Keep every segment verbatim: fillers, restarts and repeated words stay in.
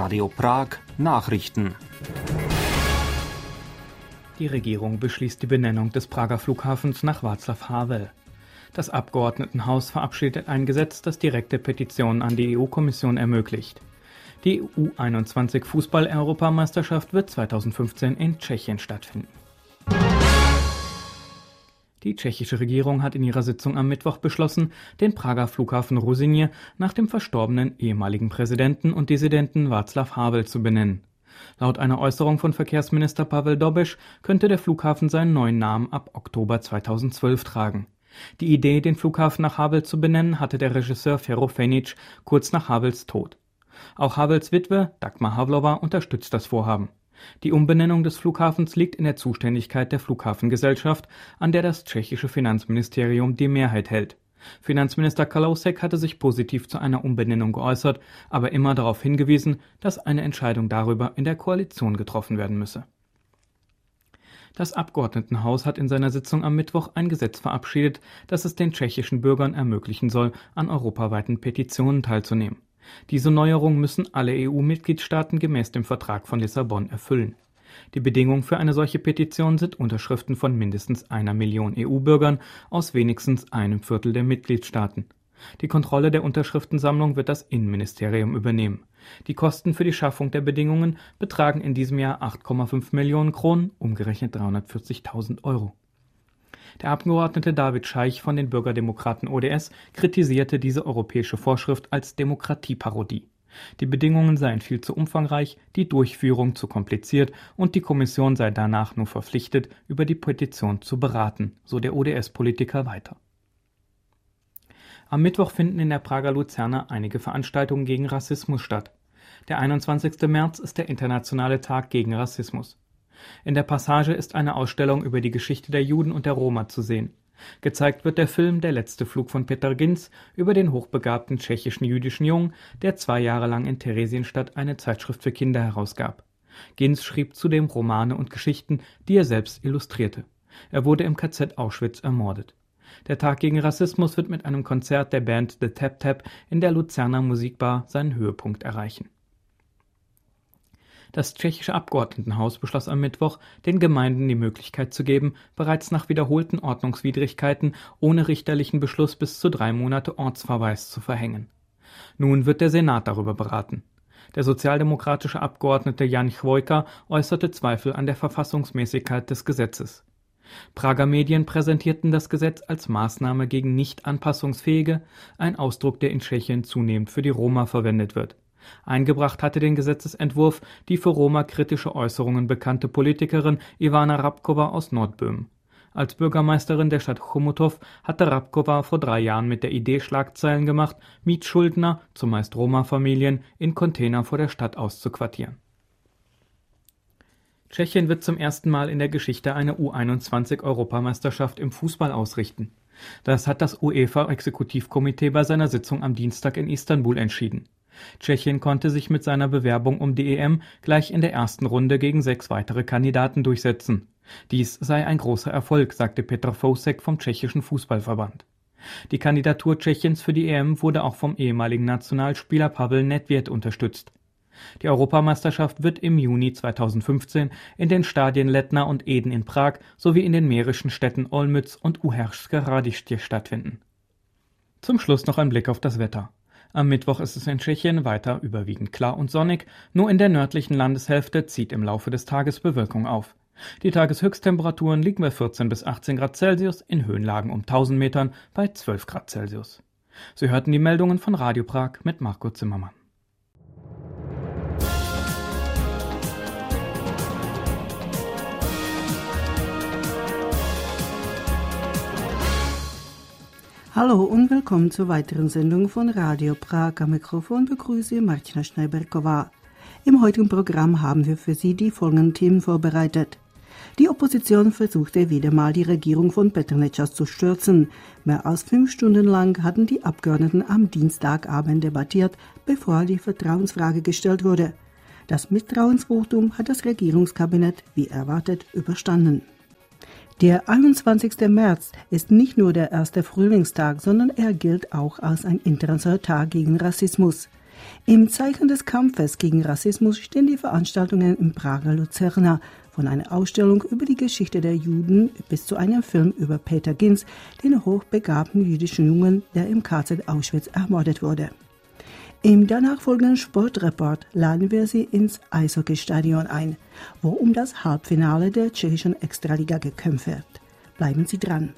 Radio Prag Nachrichten. Die Regierung beschließt die Benennung des Prager Flughafens nach Václav Havel. Das Abgeordnetenhaus verabschiedet ein Gesetz, das direkte Petitionen an die E U-Kommission ermöglicht. Die U einundzwanzig Fußball-Europameisterschaft wird zweitausendfünfzehn in Tschechien stattfinden. Die tschechische Regierung hat in ihrer Sitzung am Mittwoch beschlossen, den Prager Flughafen Ruzyně nach dem verstorbenen ehemaligen Präsidenten und Dissidenten Václav Havel zu benennen. Laut einer Äußerung von Verkehrsminister Pavel Dobeš könnte der Flughafen seinen neuen Namen ab Oktober zweitausendzwölf tragen. Die Idee, den Flughafen nach Havel zu benennen, hatte der Regisseur Fero Fenić kurz nach Havels Tod. Auch Havels Witwe, Dagmar Havlova, unterstützt das Vorhaben. Die Umbenennung des Flughafens liegt in der Zuständigkeit der Flughafengesellschaft, an der das tschechische Finanzministerium die Mehrheit hält. Finanzminister Kalousek hatte sich positiv zu einer Umbenennung geäußert, aber immer darauf hingewiesen, dass eine Entscheidung darüber in der Koalition getroffen werden müsse. Das Abgeordnetenhaus hat in seiner Sitzung am Mittwoch ein Gesetz verabschiedet, das es den tschechischen Bürgern ermöglichen soll, an europaweiten Petitionen teilzunehmen. Diese Neuerung müssen alle E U-Mitgliedstaaten gemäß dem Vertrag von Lissabon erfüllen. Die Bedingung für eine solche Petition sind Unterschriften von mindestens einer Million E U-Bürgern aus wenigstens einem Viertel der Mitgliedstaaten. Die Kontrolle der Unterschriftensammlung wird das Innenministerium übernehmen. Die Kosten für die Schaffung der Bedingungen betragen in diesem Jahr acht Komma fünf Millionen Kronen, umgerechnet dreihundertvierzigtausend Euro. Der Abgeordnete David Scheich von den Bürgerdemokraten O D S kritisierte diese europäische Vorschrift als Demokratieparodie. Die Bedingungen seien viel zu umfangreich, die Durchführung zu kompliziert und die Kommission sei danach nur verpflichtet, über die Petition zu beraten, so der O D S-Politiker weiter. Am Mittwoch finden in der Prager Luzerna einige Veranstaltungen gegen Rassismus statt. Der einundzwanzigste März ist der internationale Tag gegen Rassismus. In der Passage ist eine Ausstellung über die Geschichte der Juden und der Roma zu sehen. Gezeigt wird der Film Der letzte Flug von Peter Ginz über den hochbegabten tschechischen jüdischen Jungen, der zwei Jahre lang in Theresienstadt eine Zeitschrift für Kinder herausgab. Ginz schrieb zudem Romane und Geschichten, die er selbst illustrierte. Er wurde im K Z Auschwitz ermordet. Der Tag gegen Rassismus wird mit einem Konzert der Band The Tap Tap in der Luzerner Musikbar seinen Höhepunkt erreichen. Das tschechische Abgeordnetenhaus beschloss am Mittwoch, den Gemeinden die Möglichkeit zu geben, bereits nach wiederholten Ordnungswidrigkeiten ohne richterlichen Beschluss bis zu drei Monate Ortsverweis zu verhängen. Nun wird der Senat darüber beraten. Der sozialdemokratische Abgeordnete Jan Chvojka äußerte Zweifel an der Verfassungsmäßigkeit des Gesetzes. Prager Medien präsentierten das Gesetz als Maßnahme gegen nicht anpassungsfähige, ein Ausdruck, der in Tschechien zunehmend für die Roma verwendet wird. Eingebracht hatte den Gesetzesentwurf die für Roma-kritische Äußerungen bekannte Politikerin Ivana Rabkova aus Nordböhmen. Als Bürgermeisterin der Stadt Chomutov hatte Rabkova vor drei Jahren mit der Idee Schlagzeilen gemacht, Mietschuldner, zumeist Roma-Familien, in Container vor der Stadt auszuquartieren. Tschechien wird zum ersten Mal in der Geschichte eine U einundzwanzig Europameisterschaft im Fußball ausrichten. Das hat das UEFA-Exekutivkomitee bei seiner Sitzung am Dienstag in Istanbul entschieden. Tschechien konnte sich mit seiner Bewerbung um die E M gleich in der ersten Runde gegen sechs weitere Kandidaten durchsetzen. Dies sei ein großer Erfolg, sagte Petr Fousek vom tschechischen Fußballverband. Die Kandidatur Tschechiens für die E M wurde auch vom ehemaligen Nationalspieler Pavel Nedvěd unterstützt. Die Europameisterschaft wird im Juni zweitausendfünfzehn in den Stadien Letna und Eden in Prag sowie in den mährischen Städten Olmütz und Uherské Hradiště stattfinden. Zum Schluss noch ein Blick auf das Wetter. Am Mittwoch ist es in Tschechien weiter überwiegend klar und sonnig, nur in der nördlichen Landeshälfte zieht im Laufe des Tages Bewölkung auf. Die Tageshöchsttemperaturen liegen bei vierzehn bis achtzehn Grad Celsius, in Höhenlagen um tausend Metern bei zwölf Grad Celsius. Sie hörten die Meldungen von Radio Prag mit Marco Zimmermann. Hallo und willkommen zur weiteren Sendung von Radio Prag. Am Mikrofon begrüße Martina Schneiberkova. Im heutigen Programm haben wir für Sie die folgenden Themen vorbereitet. Die Opposition versuchte wieder mal die Regierung von Petr Nečas zu stürzen. Mehr als fünf Stunden lang hatten die Abgeordneten am Dienstagabend debattiert, bevor die Vertrauensfrage gestellt wurde. Das Misstrauensvotum hat das Regierungskabinett wie erwartet überstanden. Der einundzwanzigste März ist nicht nur der erste Frühlingstag, sondern er gilt auch als ein internationaler Tag gegen Rassismus. Im Zeichen des Kampfes gegen Rassismus stehen die Veranstaltungen im Prager Luzerna, von einer Ausstellung über die Geschichte der Juden bis zu einem Film über Peter Ginz, den hochbegabten jüdischen Jungen, der im K Z Auschwitz ermordet wurde. Im danach folgenden Sportreport laden wir Sie ins Eishockeystadion ein, wo um das Halbfinale der tschechischen Extraliga gekämpft wird. Bleiben Sie dran.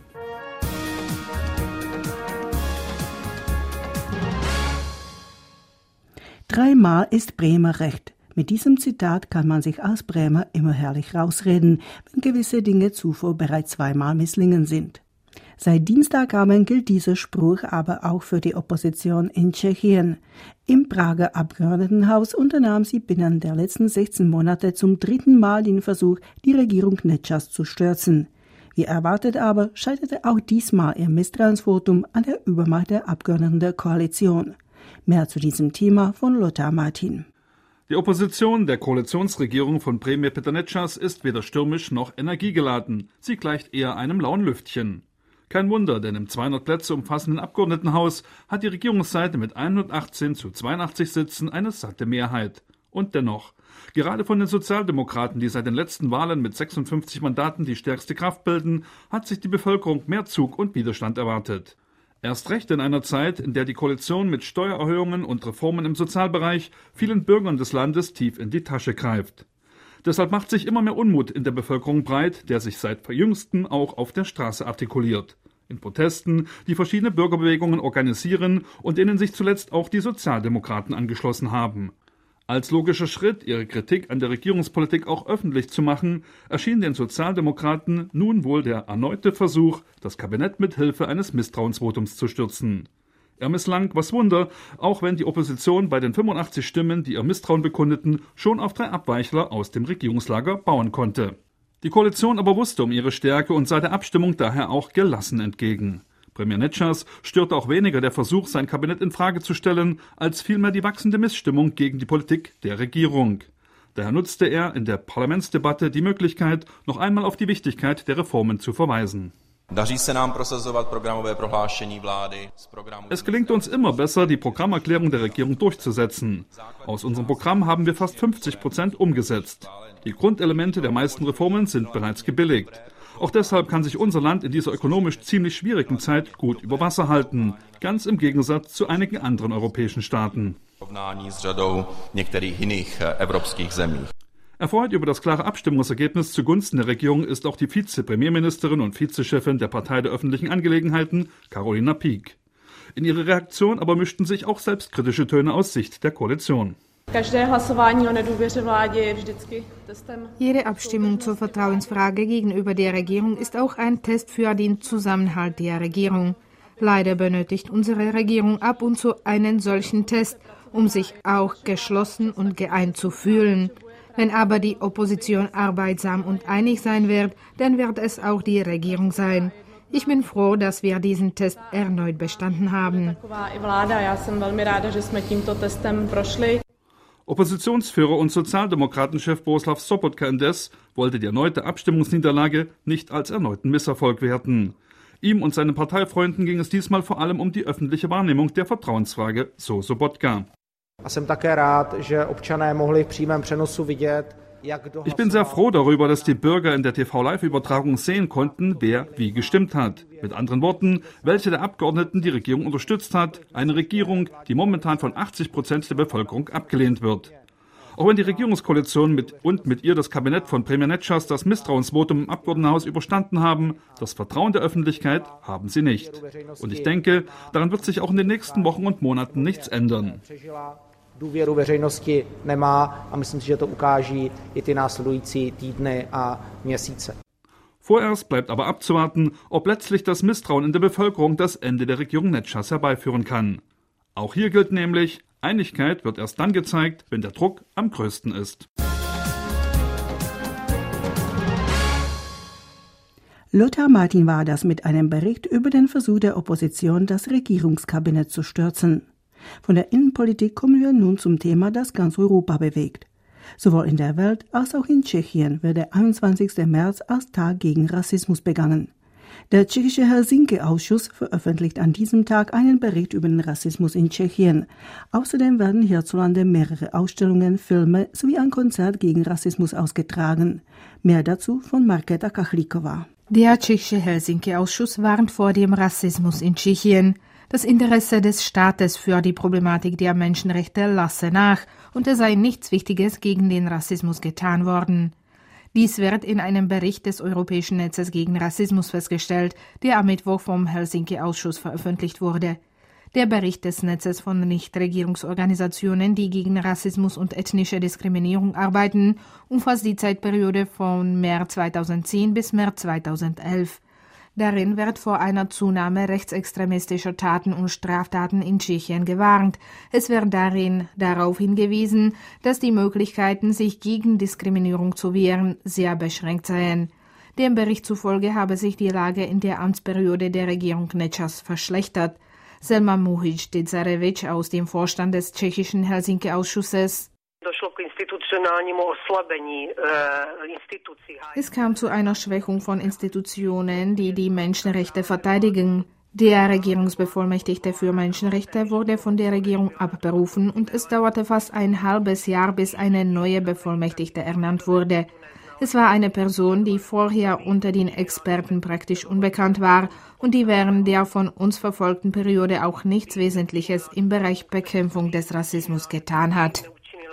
Dreimal ist Bremer recht. Mit diesem Zitat kann man sich als Bremer immer herrlich rausreden, wenn gewisse Dinge zuvor bereits zweimal misslungen sind. Seit Dienstagabend gilt dieser Spruch aber auch für die Opposition in Tschechien. Im Prager Abgeordnetenhaus unternahm sie binnen der letzten sechzehn Monate zum dritten Mal den Versuch, die Regierung Nečas zu stürzen. Wie erwartet aber scheiterte auch diesmal ihr Misstrauensvotum an der Übermacht der Abgeordneten der Koalition. Mehr zu diesem Thema von Lothar Martin. Die Opposition der Koalitionsregierung von Premier Peter Nečas ist weder stürmisch noch energiegeladen. Sie gleicht eher einem lauen Lüftchen. Kein Wunder, denn im zweihundert Plätze umfassenden Abgeordnetenhaus hat die Regierungsseite mit hundertachtzehn zu zweiundachtzig Sitzen eine satte Mehrheit. Und dennoch, gerade von den Sozialdemokraten, die seit den letzten Wahlen mit sechsundfünfzig Mandaten die stärkste Kraft bilden, hat sich die Bevölkerung mehr Zug und Widerstand erwartet. Erst recht in einer Zeit, in der die Koalition mit Steuererhöhungen und Reformen im Sozialbereich vielen Bürgern des Landes tief in die Tasche greift. Deshalb macht sich immer mehr Unmut in der Bevölkerung breit, der sich seit jüngstem auch auf der Straße artikuliert. In Protesten, die verschiedene Bürgerbewegungen organisieren und denen sich zuletzt auch die Sozialdemokraten angeschlossen haben. Als logischer Schritt, ihre Kritik an der Regierungspolitik auch öffentlich zu machen, erschien den Sozialdemokraten nun wohl der erneute Versuch, das Kabinett mit Hilfe eines Misstrauensvotums zu stürzen. Er misslang, was Wunder, auch wenn die Opposition bei den fünfundachtzig Stimmen, die ihr Misstrauen bekundeten, schon auf drei Abweichler aus dem Regierungslager bauen konnte. Die Koalition aber wusste um ihre Stärke und sah der Abstimmung daher auch gelassen entgegen. Premier Nečas störte auch weniger der Versuch, sein Kabinett in Frage zu stellen, als vielmehr die wachsende Missstimmung gegen die Politik der Regierung. Daher nutzte er in der Parlamentsdebatte die Möglichkeit, noch einmal auf die Wichtigkeit der Reformen zu verweisen. Es gelingt uns immer besser, die Programmerklärung der Regierung durchzusetzen. Aus unserem Programm haben wir fast fünfzig Prozent umgesetzt. Die Grundelemente der meisten Reformen sind bereits gebilligt. Auch deshalb kann sich unser Land in dieser ökonomisch ziemlich schwierigen Zeit gut über Wasser halten, ganz im Gegensatz zu einigen anderen europäischen Staaten. Erfreut über das klare Abstimmungsergebnis zugunsten der Regierung ist auch die Vize-Premierministerin und Vizechefin der Partei der öffentlichen Angelegenheiten, Karolina Pík. In ihre Reaktion aber mischten sich auch selbstkritische Töne aus Sicht der Koalition. Jede Abstimmung zur Vertrauensfrage gegenüber der Regierung ist auch ein Test für den Zusammenhalt der Regierung. Leider benötigt unsere Regierung ab und zu einen solchen Test, um sich auch geschlossen und geeint zu fühlen. Wenn aber die Opposition arbeitsam und einig sein wird, dann wird es auch die Regierung sein. Ich bin froh, dass wir diesen Test erneut bestanden haben. Oppositionsführer und Sozialdemokratenchef Bohuslav Sobotka indes wollte die erneute Abstimmungsniederlage nicht als erneuten Misserfolg werten. Ihm und seinen Parteifreunden ging es diesmal vor allem um die öffentliche Wahrnehmung der Vertrauensfrage, so Sobotka. Ich bin sehr froh darüber, dass die Bürger in der T V-Live-Übertragung sehen konnten, wer wie gestimmt hat. Mit anderen Worten, welche der Abgeordneten die Regierung unterstützt hat. Eine Regierung, die momentan von achtzig Prozent der Bevölkerung abgelehnt wird. Auch wenn die Regierungskoalition mit und mit ihr das Kabinett von Premier Nečas das Misstrauensvotum im Abgeordnetenhaus überstanden haben, das Vertrauen der Öffentlichkeit haben sie nicht. Und ich denke, daran wird sich auch in den nächsten Wochen und Monaten nichts ändern. Důvěru veřejnosti nemá a myslím si, že to ukáží i ty následující týdny a měsíce. Vorerst bleibt aber abzuwarten, ob letztlich das Misstrauen in der Bevölkerung das Ende der Regierung Nečas herbeiführen kann. Auch hier gilt nämlich, Einigkeit wird erst dann gezeigt, wenn der Druck am größten ist. Lothar Martin war das mit einem Bericht über den Versuch der Opposition, das Regierungskabinett zu stürzen. Von der Innenpolitik kommen wir nun zum Thema, das ganz Europa bewegt. Sowohl in der Welt als auch in Tschechien wird der einundzwanzigster März als Tag gegen Rassismus begangen. Der tschechische Helsinki-Ausschuss veröffentlicht an diesem Tag einen Bericht über den Rassismus in Tschechien. Außerdem werden hierzulande mehrere Ausstellungen, Filme sowie ein Konzert gegen Rassismus ausgetragen. Mehr dazu von Markéta Kachlíková. Der tschechische Helsinki-Ausschuss warnt vor dem Rassismus in Tschechien. Das Interesse des Staates für die Problematik der Menschenrechte lasse nach und es sei nichts Wichtiges gegen den Rassismus getan worden. Dies wird in einem Bericht des Europäischen Netzes gegen Rassismus festgestellt, der am Mittwoch vom Helsinki-Ausschuss veröffentlicht wurde. Der Bericht des Netzes von Nichtregierungsorganisationen, die gegen Rassismus und ethnische Diskriminierung arbeiten, umfasst die Zeitperiode von März zweitausendzehn bis März zweitausendelf. Darin wird vor einer Zunahme rechtsextremistischer Taten und Straftaten in Tschechien gewarnt. Es wird darin darauf hingewiesen, dass die Möglichkeiten, sich gegen Diskriminierung zu wehren, sehr beschränkt seien. Dem Bericht zufolge habe sich die Lage in der Amtsperiode der Regierung Nečas verschlechtert. Selma Muhic-Dzarevic aus dem Vorstand des tschechischen Helsinki-Ausschusses. Es kam zu einer Schwächung von Institutionen, die die Menschenrechte verteidigen. Der Regierungsbevollmächtigte für Menschenrechte wurde von der Regierung abberufen und es dauerte fast ein halbes Jahr, bis eine neue Bevollmächtigte ernannt wurde. Es war eine Person, die vorher unter den Experten praktisch unbekannt war und die während der von uns verfolgten Periode auch nichts Wesentliches im Bereich Bekämpfung des Rassismus getan hat.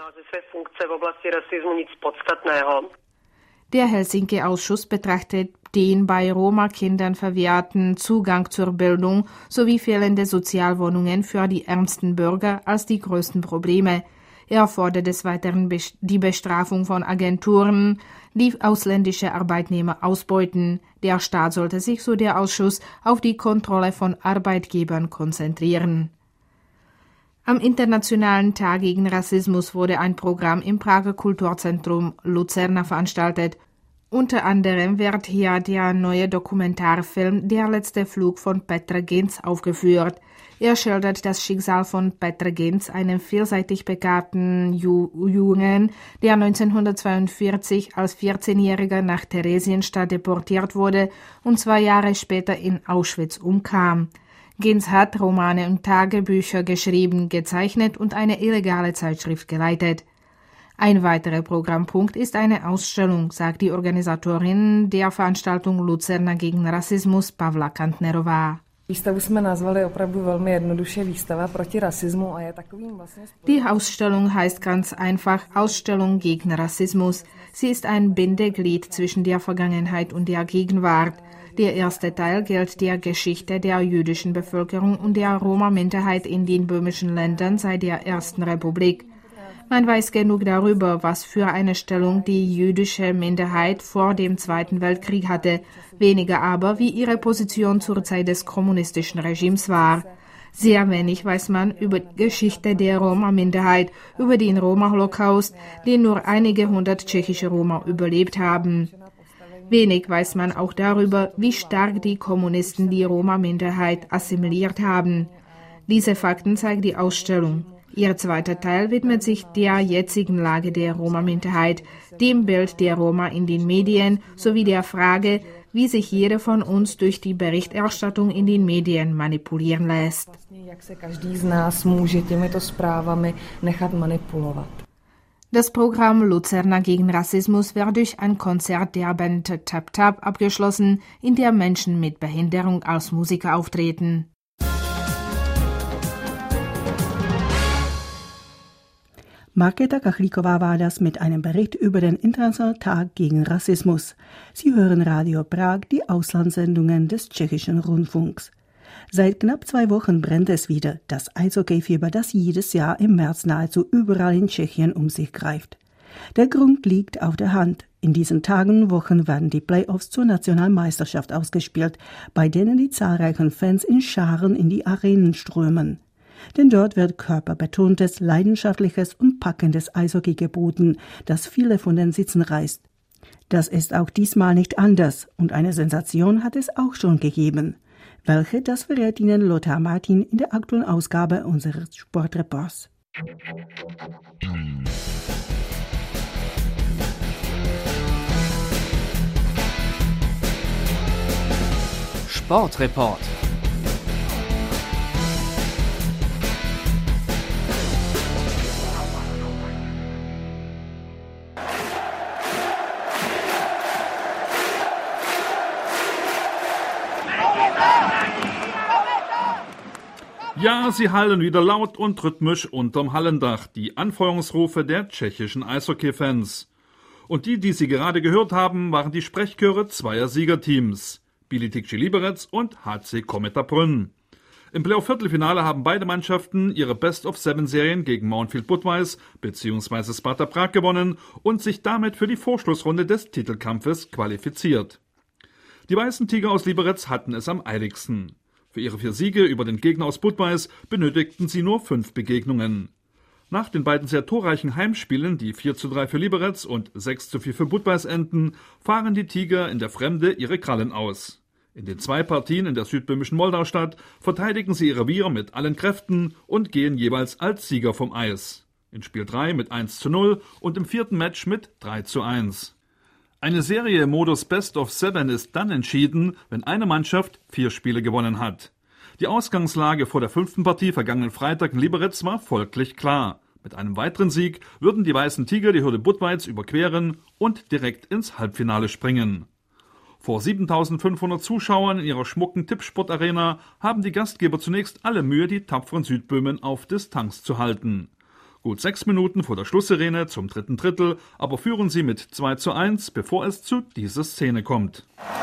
Der Helsinki-Ausschuss betrachtet den bei Roma-Kindern verwehrten Zugang zur Bildung sowie fehlende Sozialwohnungen für die ärmsten Bürger als die größten Probleme. Er fordert des Weiteren die Bestrafung von Agenturen, die ausländische Arbeitnehmer ausbeuten. Der Staat sollte sich, so der Ausschuss, auf die Kontrolle von Arbeitgebern konzentrieren. Am Internationalen Tag gegen Rassismus wurde ein Programm im Prager Kulturzentrum Lucerna veranstaltet. Unter anderem wird hier der neue Dokumentarfilm Der letzte Flug von Petr Ginz aufgeführt. Er schildert das Schicksal von Petr Ginz, einem vielseitig begabten Ju- Jungen, der neunzehnhundertzweiundvierzig als vierzehnjähriger nach Theresienstadt deportiert wurde und zwei Jahre später in Auschwitz umkam. Ginz hat Romane und Tagebücher geschrieben, gezeichnet und eine illegale Zeitschrift geleitet. Ein weiterer Programmpunkt ist eine Ausstellung, sagt die Organisatorin der Veranstaltung Lucerna gegen Rassismus, Pavla Kantnerová. Die Ausstellung heißt ganz einfach Ausstellung gegen Rassismus. Sie ist ein Bindeglied zwischen der Vergangenheit und der Gegenwart. Der erste Teil gilt der Geschichte der jüdischen Bevölkerung und der Roma-Minderheit in den böhmischen Ländern seit der Ersten Republik. Man weiß genug darüber, was für eine Stellung die jüdische Minderheit vor dem Zweiten Weltkrieg hatte, weniger aber, wie ihre Position zur Zeit des kommunistischen Regimes war. Sehr wenig weiß man über die Geschichte der Roma-Minderheit, über den Roma-Holocaust, den nur einige hundert tschechische Roma überlebt haben. Wenig weiß man auch darüber, wie stark die Kommunisten die Roma-Minderheit assimiliert haben. Diese Fakten zeigt die Ausstellung. Ihr zweiter Teil widmet sich der jetzigen Lage der Roma-Minderheit, dem Bild der Roma in den Medien sowie der Frage, wie sich jeder von uns durch die Berichterstattung in den Medien manipulieren lässt. Das Programm Lucerna gegen Rassismus wird durch ein Konzert der Band Tap Tap abgeschlossen, in der Menschen mit Behinderung als Musiker auftreten. Markéta Kachlíková war das mit einem Bericht über den Internationalen Tag gegen Rassismus. Sie hören Radio Prag, die Auslandssendungen des tschechischen Rundfunks. Seit knapp zwei Wochen brennt es wieder, das Eishockeyfieber, das jedes Jahr im März nahezu überall in Tschechien um sich greift. Der Grund liegt auf der Hand. In diesen Tagen und Wochen werden die Playoffs zur Nationalmeisterschaft ausgespielt, bei denen die zahlreichen Fans in Scharen in die Arenen strömen. Denn dort wird körperbetontes, leidenschaftliches und packendes Eishockey geboten, das viele von den Sitzen reißt. Das ist auch diesmal nicht anders und eine Sensation hat es auch schon gegeben. Welche, das verrät Ihnen Lothar Martin in der aktuellen Ausgabe unseres Sportreports. Sportreport. Ja, sie hallen wieder laut und rhythmisch unterm Hallendach, die Anfeuerungsrufe der tschechischen Eishockey-Fans. Und die, die Sie gerade gehört haben, waren die Sprechchöre zweier Siegerteams, Bílí Tikši Liberec und H C Kometa Brünn. Im Playoff-Viertelfinale haben beide Mannschaften ihre Best-of-Seven-Serien gegen Mountfield Budweis bzw. Sparta Prag gewonnen und sich damit für die Vorschlussrunde des Titelkampfes qualifiziert. Die weißen Tiger aus Liberec hatten es am eiligsten. Für ihre vier Siege über den Gegner aus Budweis benötigten sie nur fünf Begegnungen. Nach den beiden sehr torreichen Heimspielen, die vier zu drei für Liberec und sechs zu vier für Budweis enden, fahren die Tiger in der Fremde ihre Krallen aus. In den zwei Partien in der südböhmischen Moldaustadt verteidigen sie ihr Revier mit allen Kräften und gehen jeweils als Sieger vom Eis. In Spiel drei mit eins zu null und im vierten Match mit drei zu eins. Eine Serie im Modus Best of Seven ist dann entschieden, wenn eine Mannschaft vier Spiele gewonnen hat. Die Ausgangslage vor der fünften Partie vergangenen Freitag in Liberec war folglich klar. Mit einem weiteren Sieg würden die weißen Tiger die Hürde Budweis überqueren und direkt ins Halbfinale springen. Vor siebentausendfünfhundert Zuschauern in ihrer schmucken Tippsport-Arena haben die Gastgeber zunächst alle Mühe, die tapferen Südböhmen auf Distanz zu halten. Gut sechs Minuten vor der Schlusssirene zum dritten Drittel, aber führen sie mit zwei zu eins, bevor es zu dieser Szene kommt.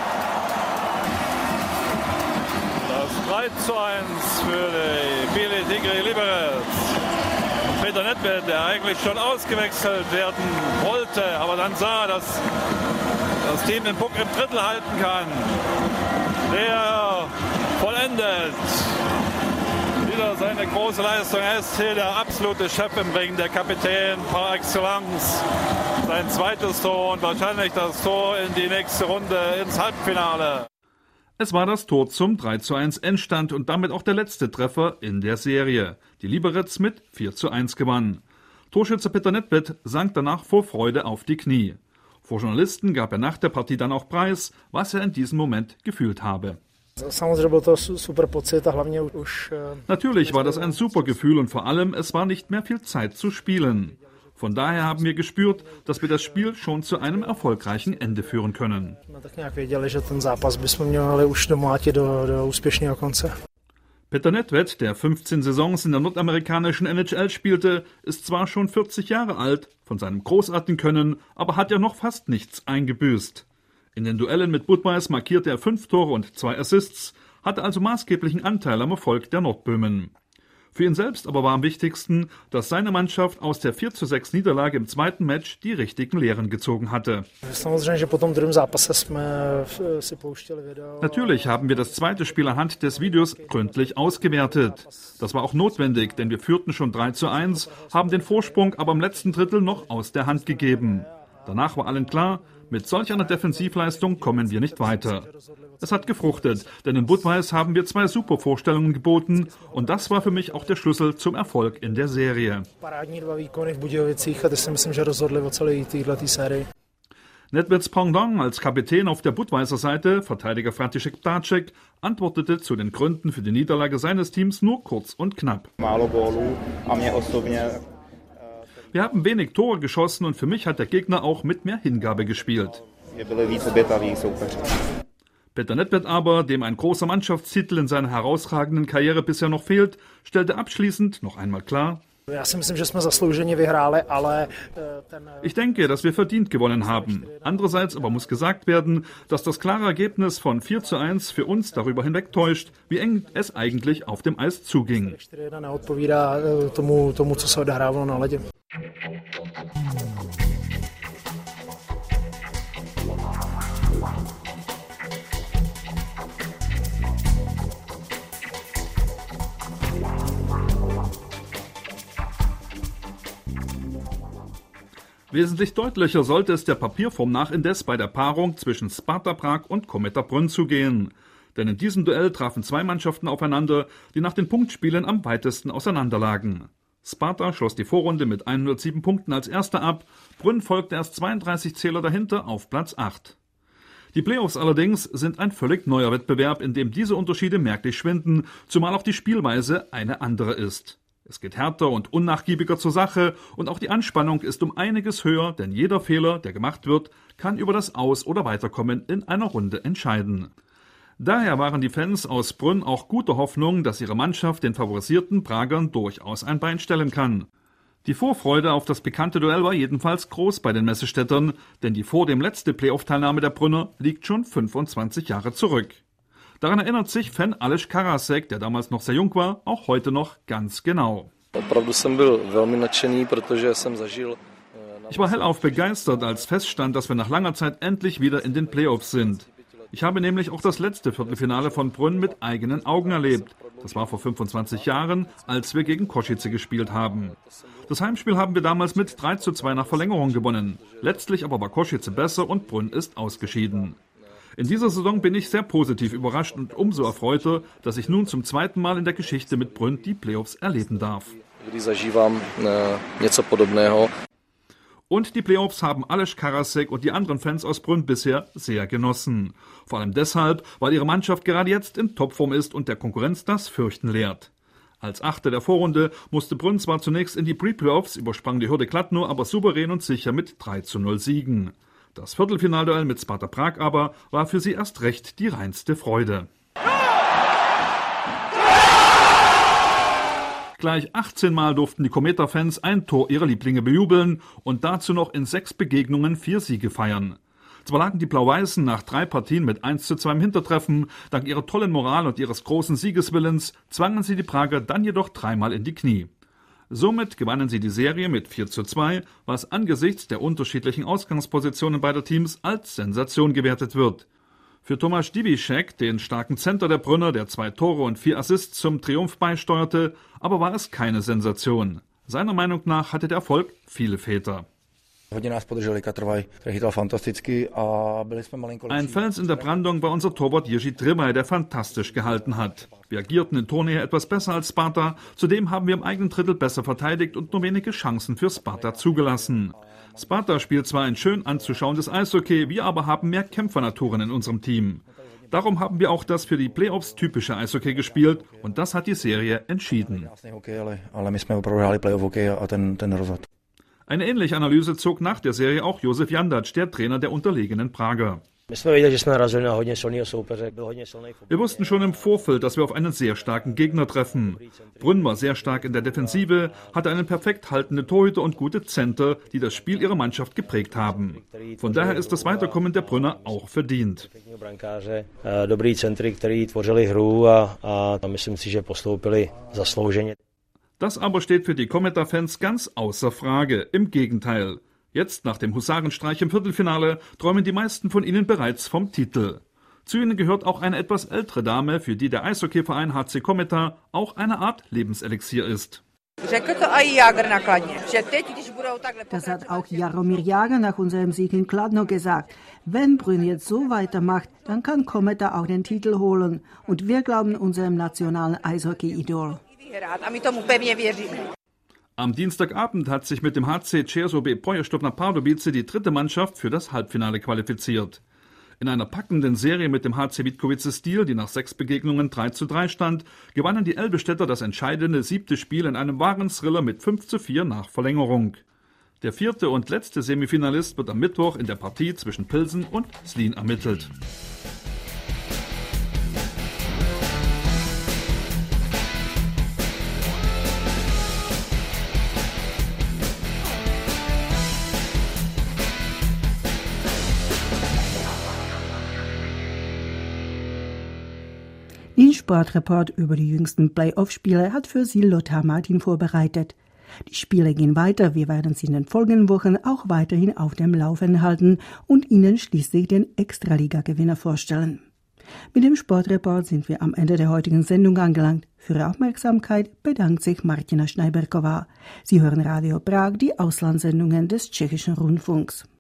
Das drei zu eins für die Bílí Tikši Liberec. Peter Nedvěd, der eigentlich schon ausgewechselt werden wollte, aber dann sah, dass das Team den Puck im Drittel halten kann. Der vollendet wieder seine große Leistung. Er ist hier der absolute Chef im Ring, der Kapitän par excellence. Sein zweites Tor und wahrscheinlich das Tor in die nächste Runde ins Halbfinale. Es war das Tor zum drei zu eins Endstand und damit auch der letzte Treffer in der Serie, die Liberec mit vier zu eins gewann. Torschütze Peter Nedvěd sank danach vor Freude auf die Knie. Vor Journalisten gab er nach der Partie dann auch preis, was er in diesem Moment gefühlt habe. Natürlich war das ein super Gefühl und vor allem, es war nicht mehr viel Zeit zu spielen. Von daher haben wir gespürt, dass wir das Spiel schon zu einem erfolgreichen Ende führen können. Peter Nedvěd, der fünfzehn Saisons in der nordamerikanischen N H L spielte, ist zwar schon vierzig Jahre alt, von seinem großartigen Können, aber hat ja noch fast nichts eingebüßt. In den Duellen mit Budweis markierte er fünf Tore und zwei Assists, hatte also maßgeblichen Anteil am Erfolg der Nordböhmen. Für ihn selbst aber war am wichtigsten, dass seine Mannschaft aus der vier zu sechs Niederlage im zweiten Match die richtigen Lehren gezogen hatte. Natürlich haben wir das zweite Spiel anhand des Videos gründlich ausgewertet. Das war auch notwendig, denn wir führten schon drei zu eins, haben den Vorsprung aber im letzten Drittel noch aus der Hand gegeben. Danach war allen klar, mit solch einer Defensivleistung kommen wir nicht weiter. Es hat gefruchtet, denn in Budweis haben wir zwei super Vorstellungen geboten und das war für mich auch der Schlüssel zum Erfolg in der Serie. Nedvěds Pendant als Kapitän auf der Budweiser Seite, Verteidiger František Ptáček, antwortete zu den Gründen für die Niederlage seines Teams nur kurz und knapp. Wir haben wenig Tore geschossen und für mich hat der Gegner auch mit mehr Hingabe gespielt. Peter Nedvěd aber, dem ein großer Mannschaftstitel in seiner herausragenden Karriere bisher noch fehlt, stellte abschließend noch einmal klar: Ich denke, dass wir verdient gewonnen haben. Andererseits aber muss gesagt werden, dass das klare Ergebnis von vier zu eins für uns darüber hinwegtäuscht, wie eng es eigentlich auf dem Eis zuging. Wesentlich deutlicher sollte es der Papierform nach indes bei der Paarung zwischen Sparta Prag und Kometa Brünn zugehen. Denn in diesem Duell trafen zwei Mannschaften aufeinander, die nach den Punktspielen am weitesten auseinanderlagen. Sparta schloss die Vorrunde mit hundertsieben Punkten als Erster ab, Brünn folgte erst zweiunddreißig Zähler dahinter auf Platz acht. Die Playoffs allerdings sind ein völlig neuer Wettbewerb, in dem diese Unterschiede merklich schwinden, zumal auch die Spielweise eine andere ist. Es geht härter und unnachgiebiger zur Sache und auch die Anspannung ist um einiges höher, denn jeder Fehler, der gemacht wird, kann über das Aus- oder Weiterkommen in einer Runde entscheiden. Daher waren die Fans aus Brünn auch guter Hoffnung, dass ihre Mannschaft den favorisierten Pragern durchaus ein Bein stellen kann. Die Vorfreude auf das bekannte Duell war jedenfalls groß bei den Messestädtern, denn die vor dem letzte Playoff-Teilnahme der Brünner liegt schon fünfundzwanzig Jahre zurück. Daran erinnert sich Fan Aleš Karasek, der damals noch sehr jung war, auch heute noch ganz genau. Ich war hellauf begeistert, als feststand, dass wir nach langer Zeit endlich wieder in den Playoffs sind. Ich habe nämlich auch das letzte Viertelfinale von Brünn mit eigenen Augen erlebt. Das war vor fünfundzwanzig Jahren, als wir gegen Košice gespielt haben. Das Heimspiel haben wir damals mit drei zu zwei nach Verlängerung gewonnen. Letztlich aber war Košice besser und Brünn ist ausgeschieden. In dieser Saison bin ich sehr positiv überrascht und umso erfreuter, dass ich nun zum zweiten Mal in der Geschichte mit Brünn die Playoffs erleben darf. Und die Playoffs haben Aleš Karasek und die anderen Fans aus Brünn bisher sehr genossen. Vor allem deshalb, weil ihre Mannschaft gerade jetzt in Topform ist und der Konkurrenz das Fürchten lehrt. Als Achte der Vorrunde musste Brünn zwar zunächst in die Pre-Playoffs, übersprang die Hürde Kladno, aber souverän und sicher mit drei zu null siegen. Das Viertelfinalduell mit Sparta Prag aber war für sie erst recht die reinste Freude. Gleich achtzehn Mal durften die Kometa-Fans ein Tor ihrer Lieblinge bejubeln und dazu noch in sechs Begegnungen vier Siege feiern. Zwar lagen die Blau-Weißen nach drei Partien mit eins zu zwei im Hintertreffen, dank ihrer tollen Moral und ihres großen Siegeswillens zwangen sie die Prager dann jedoch dreimal in die Knie. Somit gewannen sie die Serie mit vier zu zwei, was angesichts der unterschiedlichen Ausgangspositionen beider Teams als Sensation gewertet wird. Für Tomáš Divíšek, den starken Center der Brünner, der zwei Tore und vier Assists zum Triumph beisteuerte, aber war es keine Sensation. Seiner Meinung nach hatte der Erfolg viele Väter. Ein Fels in der Brandung war unser Torwart Jiří Tribaj, der fantastisch gehalten hat. Wir agierten in Tornähe etwas besser als Sparta, zudem haben wir im eigenen Drittel besser verteidigt und nur wenige Chancen für Sparta zugelassen. Sparta spielt zwar ein schön anzuschauendes Eishockey, wir aber haben mehr Kämpfernaturen in unserem Team. Darum haben wir auch das für die Playoffs typische Eishockey gespielt und das hat die Serie entschieden. Eine ähnliche Analyse zog nach der Serie auch Josef Jandač, der Trainer der unterlegenen Prager. Wir wussten schon im Vorfeld, dass wir auf einen sehr starken Gegner treffen. Brünn war sehr stark in der Defensive, hatte einen perfekt haltenden Torhüter und gute Center, die das Spiel ihrer Mannschaft geprägt haben. Von daher ist das Weiterkommen der Brünner auch verdient. Das aber steht für die Kometa-Fans ganz außer Frage. Im Gegenteil. Jetzt, nach dem Husarenstreich im Viertelfinale, träumen die meisten von ihnen bereits vom Titel. Zu ihnen gehört auch eine etwas ältere Dame, für die der Eishockeyverein H C Kometa auch eine Art Lebenselixier ist. Das hat auch Jaromír Jágr nach unserem Sieg in Kladno gesagt. Wenn Brünn jetzt so weitermacht, dann kann Kometa auch den Titel holen. Und wir glauben unserem nationalen Eishockey-Idol. Am Dienstagabend hat sich mit dem H C Čersov Poještov na Pardubice die dritte Mannschaft für das Halbfinale qualifiziert. In einer packenden Serie mit dem H C Vítkovice Steel, die nach sechs Begegnungen drei zu drei stand, gewannen die Elbestädter das entscheidende siebte Spiel in einem wahren Thriller mit fünf zu vier nach Verlängerung. Der vierte und letzte Semifinalist wird am Mittwoch in der Partie zwischen Pilsen und Zlín ermittelt. Den Sportreport über die jüngsten Playoff-Spiele hat für Sie Lothar Martin vorbereitet. Die Spiele gehen weiter, wir werden sie in den folgenden Wochen auch weiterhin auf dem Laufenden halten und Ihnen schließlich den Extraliga-Gewinner vorstellen. Mit dem Sportreport sind wir am Ende der heutigen Sendung angelangt. Für Ihre Aufmerksamkeit bedankt sich Martina Schneiberková. Sie hören Radio Prag, die Auslandssendungen des Tschechischen Rundfunks.